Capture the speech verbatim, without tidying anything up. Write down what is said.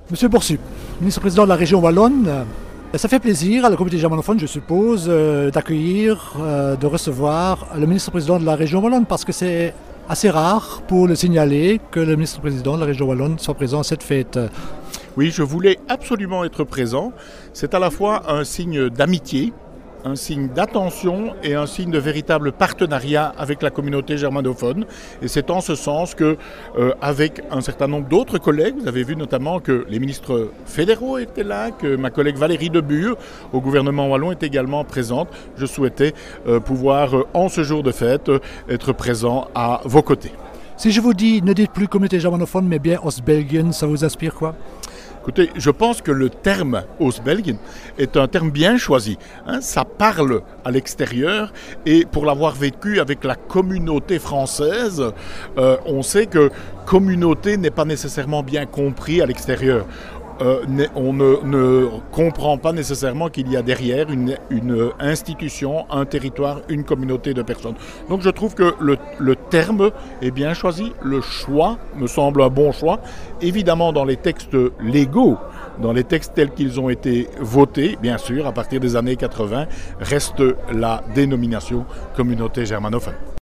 Monsieur Borsu, ministre-président de la région Wallonne, euh, ça fait plaisir à la communauté germanophone, je suppose, euh, d'accueillir, euh, de recevoir le ministre-président de la région Wallonne parce que c'est assez rare pour le signaler que le ministre-président de la région Wallonne soit présent à cette fête. Oui, je voulais absolument être présent. C'est à la fois un signe d'amitié, un signe d'attention et un signe de véritable partenariat avec la communauté germanophone. Et c'est en ce sens que, euh, avec un certain nombre d'autres collègues, vous avez vu notamment que les ministres fédéraux étaient là, que ma collègue Valérie Debure au gouvernement wallon est également présente. Je souhaitais euh, pouvoir, euh, en ce jour de fête, euh, être présent à vos côtés. Si je vous dis, ne dites plus communauté germanophone, mais bien Ostbelgien, ça vous inspire quoi ? Écoutez, je pense que le terme Ostbelgien est un terme bien choisi. Hein, ça parle à l'extérieur et pour l'avoir vécu avec la communauté française, euh, on sait que communauté n'est pas nécessairement bien compris à l'extérieur. Euh, on ne, ne comprend pas nécessairement qu'il y a derrière une, une institution, un territoire, une communauté de personnes. Donc je trouve que le, le terme est bien choisi, le choix me semble un bon choix. Évidemment, dans les textes légaux, dans les textes tels qu'ils ont été votés, bien sûr, à partir des années quatre-vingts, reste la dénomination communauté germanophone.